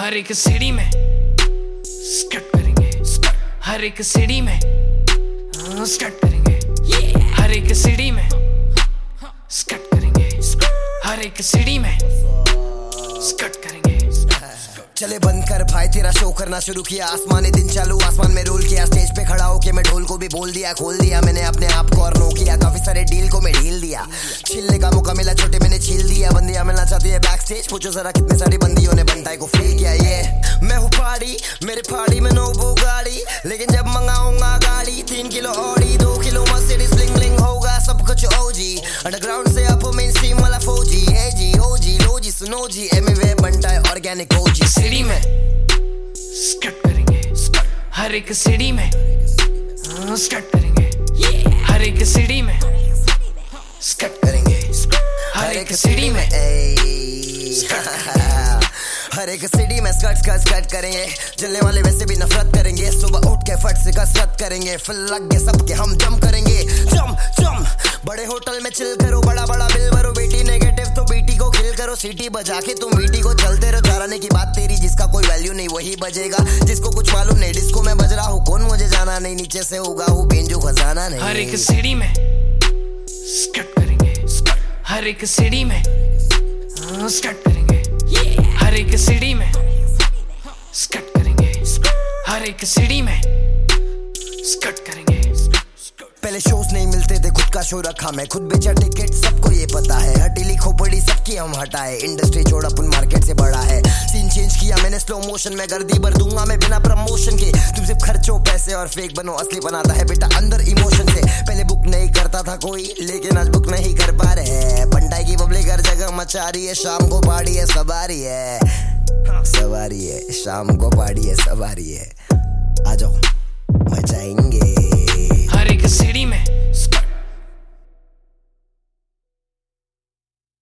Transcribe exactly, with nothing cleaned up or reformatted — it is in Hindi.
हर एक सीढ़ी में स्कट करेंगे, हर एक सीढ़ी में स्कट करेंगे, हर एक सीढ़ी में स्कट करेंगे, हर एक सीढ़ी में स्कट करेंगे। चले बंद कर भाई तेरा शो करना शुरू किया, आसमानी दिन चालू आसमान में रोल किया, स्टेज पे खड़ा होके मैं ढोल को भी बोल दिया, खोल दिया मैंने अपने आप को और नो किया, काफी सारे डील को मैं ढील दिया, छिलने का मौका मिला छोटे मैंने छील दिया, बंदियां मिलना चाहती है बैक स्टेज, पूछो जरा कितने सारी बंदियों ने बनताई को फील किया। ये मैं हूँ पहाड़ी, मेरे पहाड़ी में नो वो गाड़ी, लेकिन जब मंगाऊंगा गाड़ी तीन किलो ऑडी, दो किलो मर्सिडीज ब्लिंग ब्लिंग होगा सब कुछ ओजी, अंडरग्राउंड से अप मेन स्ट्रीम वाला फौजी, ए जी ओजी लोजी सुनो जी एमवे बनता है ऑर्गेनिक ओजी। सीढ़ी में स्कट करेंगे, हर एक सीढ़ी में स्कट करेंगे, हर एक सीढ़ी में स्कट करेंगे, हर एक सीढ़ी में हर एक सीढ़ी में स्कट स्कट स्कट करेंगे, जलने वाले वैसे भी नफरत करेंगे, सुबह उठ के फट से कसरत करेंगे, फिर लग गए सबके हम जम करेंगे, जम जम बड़े होटल में चिल करो, बड़ा बड़ा बिल भरो, बेटी नेगेटिव तो बेटी को किल करो, सीटी बजा के तुम बेटी को चलते रहो, चलाने की बात तेरी, जिसका कोई वैल्यू नहीं वही बजेगा, जिसको कुछ मालूम नहीं डिस्को में बज रहा हूँ, कौन मुझे जाना नहीं, नीचे से होगा हूँ बेंजो खजाना नहीं। हर एक सीढ़ी में स्कट करेंगे, हर एक सीढ़ी में स्कट करेंगे, हर एक सीढ़ी में स्कट करेंगे, हर एक सीढ़ी में स्कट करेंगे। पहले शोज नहीं मिलते थे, खुद का शो रखा मैं, खुद बेचा टिकट सबको ये पता है, हटीली खोपड़ी सबकी हम हटाए, इंडस्ट्री छोड़ अपन मार्केट से बड़ा है, सीन चेंज किया मैंने स्लो मोशन में, गर्दी भर दूंगा मैं बिना प्रमोशन के, तुम सिर्फ खर्चो पैसे और फेक बनो, असली बनाता है बेटा अंदर इमोशन से, पहले बुक नहीं करता था कोई लेकिन आज बुक नहीं कर पा रहे, बंटाई की पब्लिक हर जगह मचा रही है, शाम को पार्टी है सवारी है, सवारी है शाम को पार्टी है सवारी है, आ जाओ मचाएंगे।